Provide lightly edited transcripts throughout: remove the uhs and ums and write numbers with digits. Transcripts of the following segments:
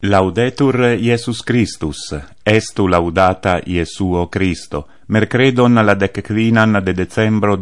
Laudetur Iesus Christus, estu laudata Iesuo Christo. Mercredon la 15 de decembro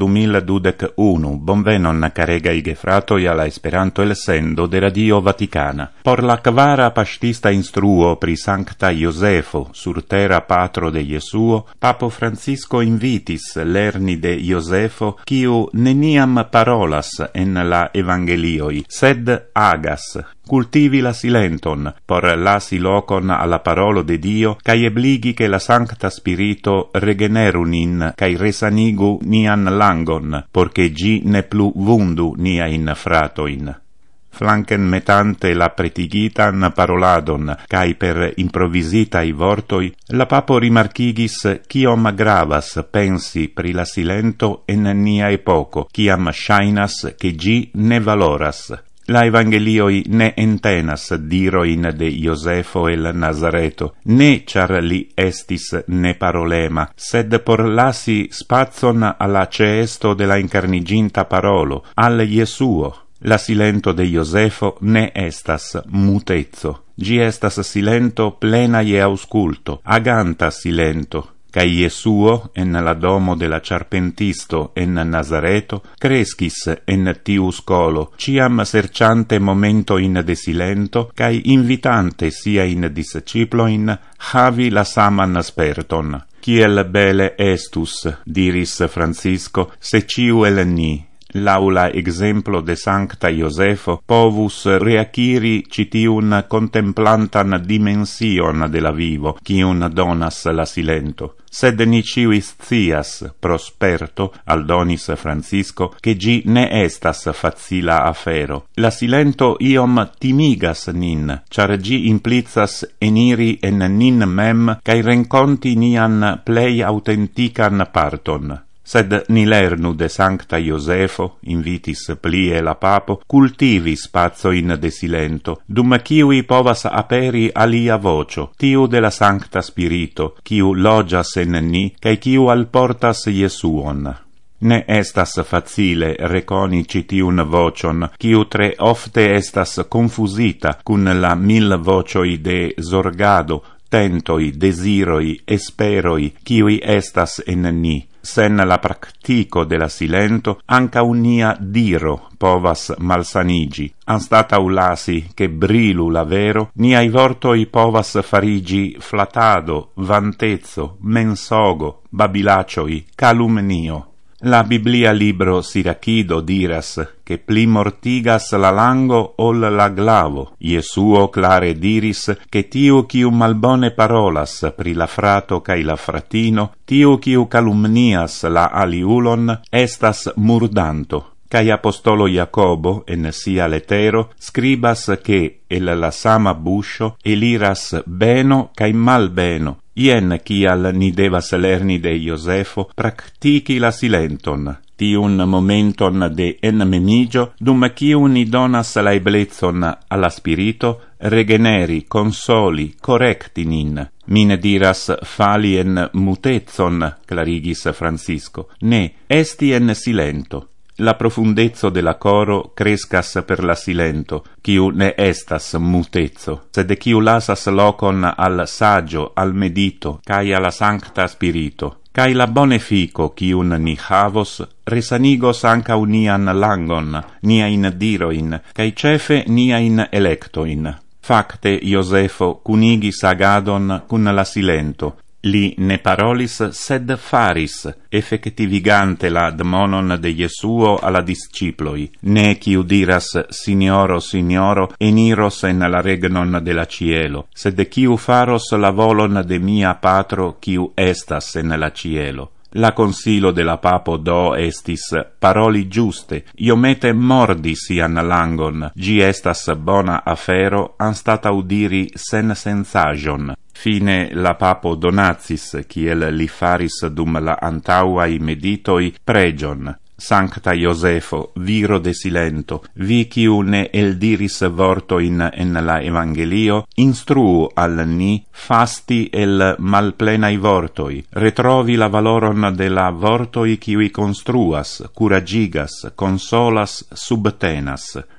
2021, bonvenon caregai gefratoi alla Esperanto el sendo de Radio Vaticana. Por la kvara pastista instruo pri Sancta Iosefo, sur terra patro de Iesuo, Papo Francisco invitis lerni de Iosefo, quiu neniam parolas en la Evangelioi, sed agas, cultivi la silenton, por lasi locon alla parolo de Dio, cae ebligi che la Sancta Spirito regenerunin, cae resanigu nian langon, porche gi ne plu vundu niain fratoin. Flanken metante la pretigitan paroladon, cae per improvisitae vortoi, la papo rimarchigis ciom gravas pensi pri la silento en nia epoco, ciam shainas che gi ne valoras. La Evangelioi ne entenas diroin de Iosefo el Nazareto, ne char li estis ne parolema, sed por lasi spazon alla ceesto de la incarniginta parolo, al Iesuo. La silento de Iosefo ne estas mutezzo, gi estas silento plena je ausculto, aganta silento. Cae Iesuo, en la domo de la Charpentisto en Nazareto, crescis en tiu scolo, ciam serciante momentoin de silento, cae invitante sia in disciploin havi la saman sperton. Ciel bele estus, diris Francisco, se ciu el ni, laula exemplo de Sancta Iosefo, povus reacquiri citiun contemplantan dimension de la vivo, cium donas la silento. Sed ni ciuis scias, prosperto, aldonis Francisco, che gi ne estas facila afero. La silento iom timigas nin, char gi implicas eniri en nin mem, cae renconti nian plei autentican parton. Sed ni lernu de Sancta Iosefo, invitis plie la papo, cultivi spazioin de silento, dum ciui povas aperi alia vocio, tiu de la Sancta Spirito, ciu logias en ni, cae ciu alportas Iesuon. Ne estas facile reconici tiun vocion, ciu tre ofte estas confusita cun la 1000 vocioi de zorgado, tentoi, desiroi, esperoi, ciui estas en ni. Sen la practico de la silento, anca unia diro povas malsanigi. Anstatau lasi che brilu la vero, niai vortoi povas farigi flatado, vantezzo, mensogo, babilacioi, calumnio. La Biblia libro Sirachido diras che pli mortigas la lango ol la glavo. Iesuo clare diris che tiu quiu malbone parolas pri la frato cae la fratino, tiu quiu calumnias la aliulon, estas murdanto. Cae apostolo Jacobo, en sia letero, scribas che el la sama buscio eliras beno cae malbeno. Ien cial ni devas lerni de Iosefo practici la silenton, tiun momenton de ennemigio, dum ciu ni donas la eblezzon alla spirito, regeneri, consoli, correcti nin. Mine diras fali en mutezzon, clarigis Francisco, ne, esti en silento. La profundezzo de la coro crescas per la silento, ciu ne estas mutezzo, sed ciu lasas locon al saggio, al medito, cae alla Sancta Spirito. Cae la bonefico ciun ni havos, resanigos anca unian langon, niain diroin, cae cefe niain electoin. Facte Iosefo cunigis agadon cun la silento, li ne parolis sed faris, effectivigante la admonon de Iesuo alla disciploi, ne ciu diras Signoro, Signoro, eniros en la regnon de la cielo, sed ciu faros la volon de mia patro ciu estas en la cielo. La consilo de la papo do estis paroli giuste, iomete mordi sian langon, gi estas bona afero, anstata udiri sen sensagion. Fine la papo donacis, ciel li faris dum la antauai meditoi, pregion. Sancta Iosefo, viro de silento, vi quiu ne eldiris vortoin en la Evangelio, instruu al ni fasti el malplenai vortoi, retrovi la valoron de la vortoi quiui construas, curagigas, consolas, subtenas.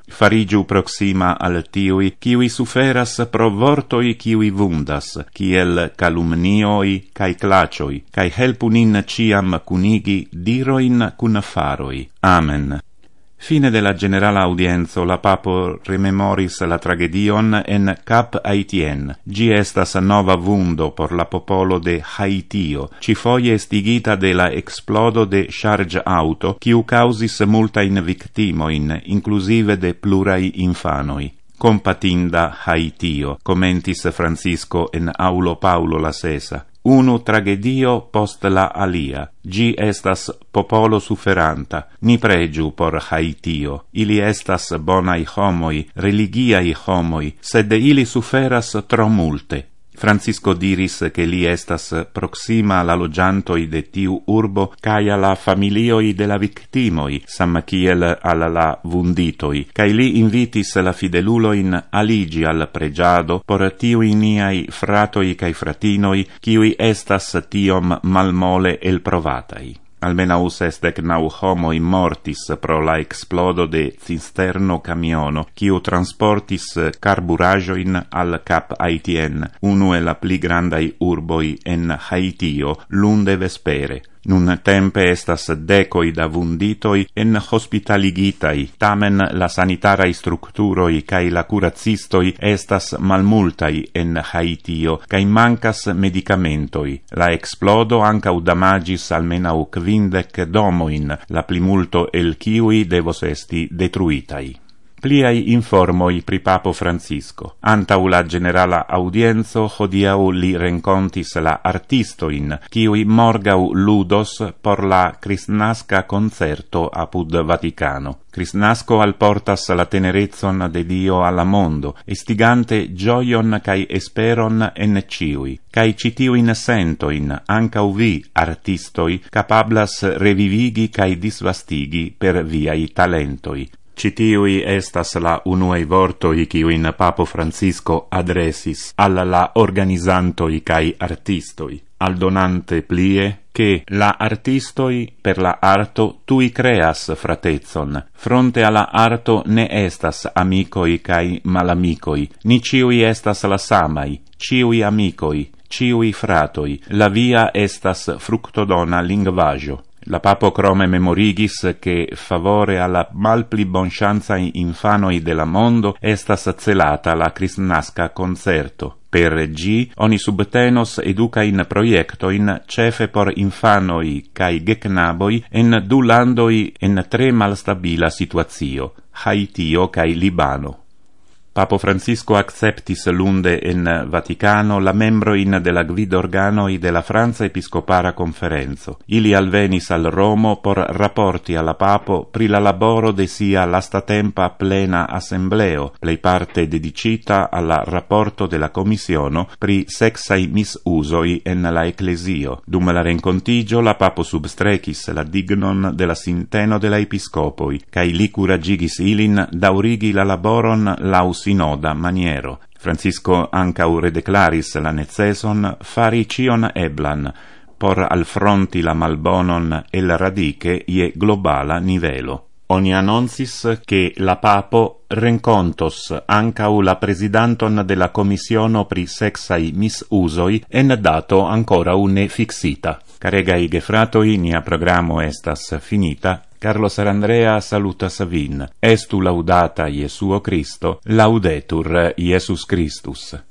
farigiu proxima al tiui, kiui suferas pro vortoi kiui vundas, kiel calumnioi cae clacioi, cae helpu nin ciam cunigi diroin cun faroi. Amen. Fine de la generala audienzo, la papo rememoris la tragedion en Cap Haitien. Gi estas nova vundo por la popolo de Haitio, cifoie estigita de la explodo de charge auto, quiu causis multain victimoin, inclusive de plurai infanoi. Compatinda Haitio, commentis Francisco en aulo Paulo la Sesa. Unu tragedio post la alia. Gi estas popolo suferanta. Ni pregiu por Haitio. Ili estas bonai homoi, religiai homoi, sed ili suferas tro multe. Francisco diris che li estas proxima alla logiantoi de tiu urbo cae alla familioi de la victimoi, sam kiel alla la vunditoi, cae li invitis la fideluloin aligi al pregiado por tiui niai fratoi cae fratinoi, kiui estas tiom malmole el provatai. Almenau 69 homoi mortis pro la explodo de cisterno camiono, quiu transportis carburajoin al Cap Haitien, unue la pli grandai urboi en Haitio, lunde vespere. Nun tempe estas decoi da vunditoi en hospitaligitai, tamen la sanitarai structuroi cae la curacistoi estas malmultai en Haitio, cae mancas medicamentoi. La explodo ancau damagis almenau 50 domoin, la plimulto el kiui devos esti detruitai. Pliai informoi pri Papo Francisco. Antau la generala audienzo hodiau li rencontis la artistoin, kiui morgau ludos por la Cristnasca concerto apud Vaticano. Cristnasco alportas la tenerezon de Dio alla mondo, estigante gioion cae esperon en ciui. Cae citiuin sentoin, ancau vi, artistoi, capablas revivigi cae disvastigi per viai talentoi. Citiui estas la unuei vortoi quiuin Papo Francisco adresis alla la organizantoi cae artistoi, aldonante plie che la artistoi per la arto tui creas fratezon. Fronte alla arto ne estas amicoi cae malamicoi, ni ciui estas la samai, ciui amicoi, ciui fratoi, la via estas fructodona lingvajo. La Papo crome memorigis che favore alla malpli bonchansai infanoi de la mondo estas celata la Cristnasca concerto. Per gi oni subtenos educain proiectoin cefe por infanoi cae geknaboi en du landoi en tre malstabila situazio, Haitio cae Libano. Papo Francisco acceptis lunde en Vaticano la membroin de la gvidorganoi de la Franza Episcopara Conferenzo. Ili alvenis al Romo por rapporti alla Papo pri la laboro de sia lastatempa plena assembleo, plei parte dedicita alla rapporto de la Commissiono pri sexai misusoi en la Ecclesio. Dum la rencontigio la Papo substrecis la dignon de la sinteno de la Episcopoi, cae li curagigis ilin daurigi la laboron laus sinoda maniero. Francisco ancau redeclaris la neceson fari cion eblan por alfronti la malbonon e la radice ie globala nivelo. Oni annoncis che la Papo rencontos ancau la presidanton de la Commissiono pri sexai misusoi en dato ancora une fixita. Caregai gefratoi, nia programo estas finita. Carlos Arandrea salutas vin. Estu laudata Iesuo Christo, laudetur Iesus Christus.